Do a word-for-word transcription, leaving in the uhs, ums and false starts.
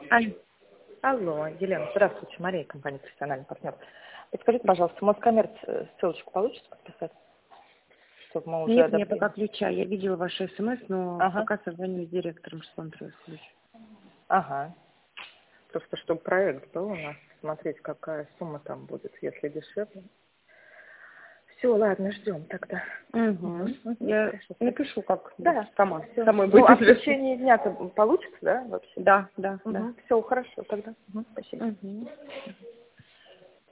Алло. Алло, Елена, здравствуйте, Мария, компания «Профессиональный партнер». Подскажите, пожалуйста, Москоммерц э, ссылочку получится подписать? Чтобы мы уже Нет, одобрили? мне пока ключа. Я видела ваш смс, но Ага. пока созвонюсь с директором, что он привез ключ. Ага. Просто чтобы проект был у нас, смотреть, какая сумма там будет, если дешевле. Все, ладно, ждем тогда. Угу. Угу. Я Хорошо. напишу, как Да, сама. все. Самой Ну, будет а в известно. течение дня-то получится, да, вообще? Да, да, да. Угу. Все, хорошо тогда. Угу. Спасибо. Угу.